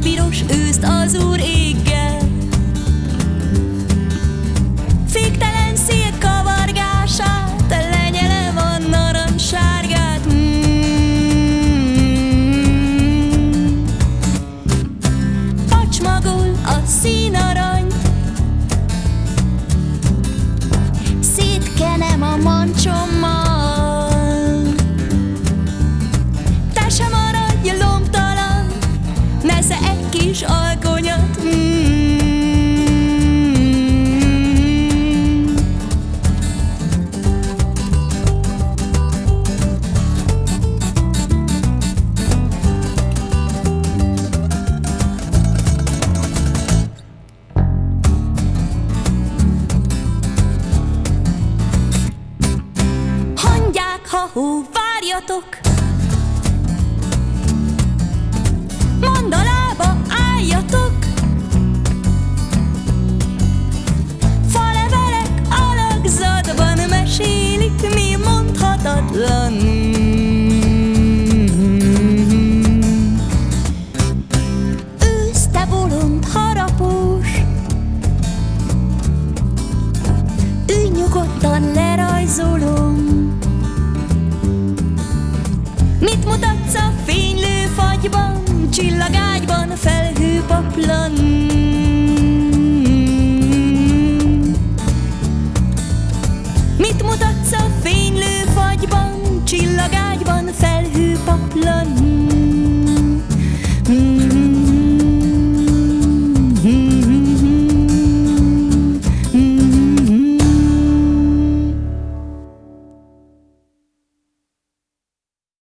piros őszt az Úr éggel. Féktelen szél kavargását, lenyelem a narancssárgát. Pacsmagol a színaranyt, szétkenem a mancsommal. Te sem maradj lomtalan, nesze egy kis alkonyat. Ha-hó, várjatok! Mandalába álljatok! Falevelek alakzatban mesélik, mi mondhatatlan. Ősz, te bolond harapós, ülj nyugodtan, lerajzolom. Mit mutatsz a fénylő fagyban, csillagágyban, felhőpaplan?